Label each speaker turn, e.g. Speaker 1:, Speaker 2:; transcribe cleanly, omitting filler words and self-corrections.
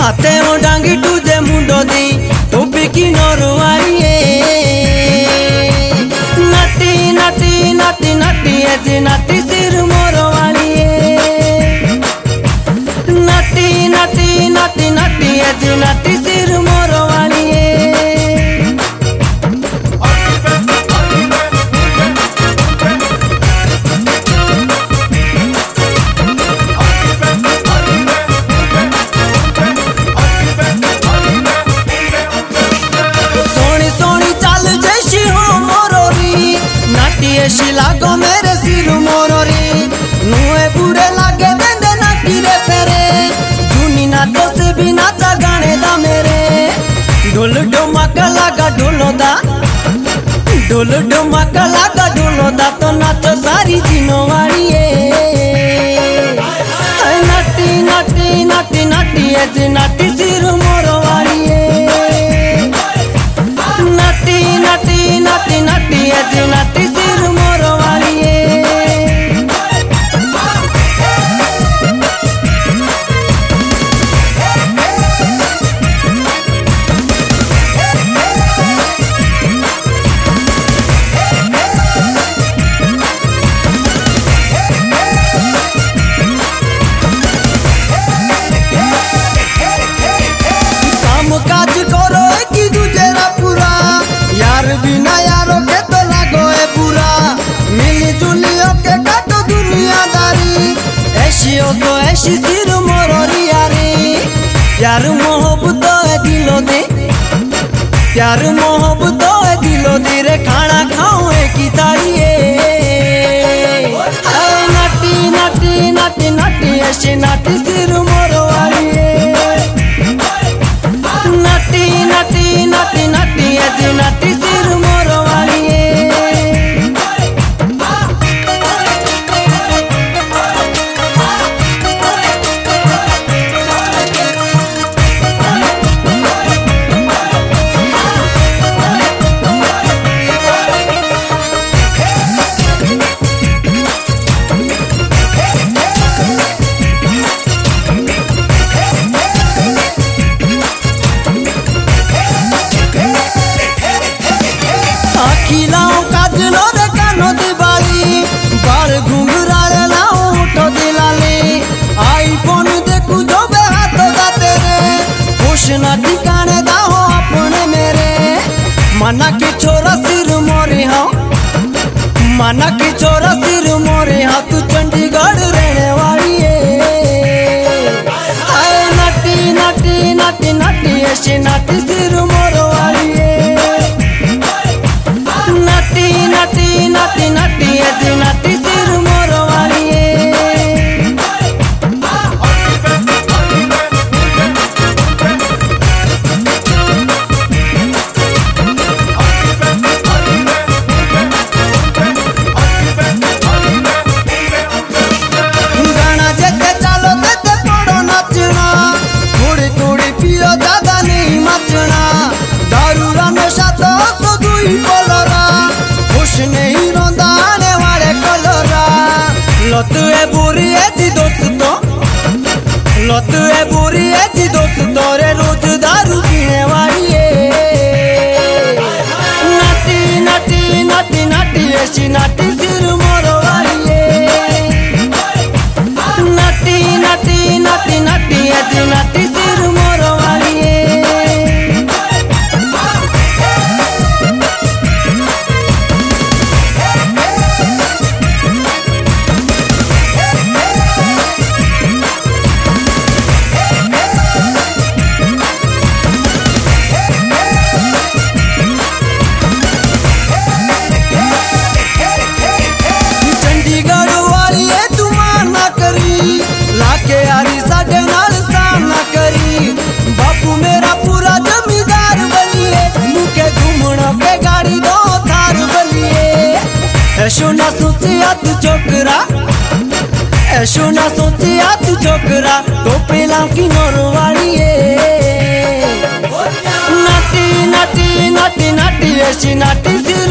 Speaker 1: हाथे डांगी तुझे मुंडो दी टोपी की नौरवाड़िए नाटी नाटी नाटी नाटी जी नाटी सिर मोरवाड़िए नाटी नाटी नाटी नाटी जी नाटी सिर मोरवाड़िए ऐसी लागो मेरे सिर मोरोरी नुए बुरे लागे देंदे नाटी रे फेरे जूनी नाचो से भी नाचा गाने दा मेरे ढोल ढोमाका लागा ढोलो दा ढोल ढोमाका लागा ढोलो दा तो नाचो सारी जीनो वाड़िए नाटी नाटी नाटी नाटी ऐसी नाटी सिर मोरो वाड़िए नाटी नाटी नाटी नाटी ऐसी नाटी सिर मोरो वाड़िए काम काज करो कि दूजेरा पूरा यार बिना यारों के तो लागो है पूरा मिली जुलियों के काटो दुनियादारी ऐसी हो तो ऐसी सिर मोरोरी यारी यार मोहब्बत है दिलो दे यार मोहब्बत है दिलो दे रे खाना खाऊं है की ताड़िए नाटी नाटी नाटी नाटी ऐसी नाटी सिर मोरो वाड़िए नाटी नाटी नाटी नाटी ऐसी नाटी सिर मोरो वाड़िए खिलाऊं काजलो रे कानो दिवाली बाल घुंघराले लाऊं उठो दिलाली आईफोन देखूं जो बे हाथों दा तेरे खुश ना ठिकाने दा हो अपने मेरे माना की छोरा सिर मोरे हाँ माना की छोरा सिर मोरे हाँ तू चंडीगढ़ रहने वाली है नाटी नाटी नाटी नाटी ऐसी नाटी सिर मोरो वाली है नाटी नाटी नाटी नाटी ऐसी नाटी सिर मोरो वाड़िए गाना जेते चालो तेते पड़ो नाचना थोड़ी थोड़ी पियो ज्यादा नहीं मचना दारू रा नशा तो सुधु ही बोलरा खुश नहीं रोंदा आने वाले कलरा लत है बुरी है जी दोस्तों लत है बुरी है जी दोस्तों रे रोज दारू पीने वाली है नाटी नाटी नाटी नाटी ऐसी नाटी सिर मोरो वाली है नाटी नाटी नाटी नाटी ऐसी नाटी सिर मोरो वाली है चंडीगढ़ वाली है तू माना करी लाके यारी साढ़े नाल सामना करी बापू मेरा पूरा जमींदार बनिए मुके घूमना पे गाड़ी दो थार बनिए ऐशो ना सोचिया तू छोकरा ऐशो ना सोचिया तू छोकरा टोपी लाकी नौरवाड़ी है नाटी नाटी नाटी नाटी ऐसी नाटी सिर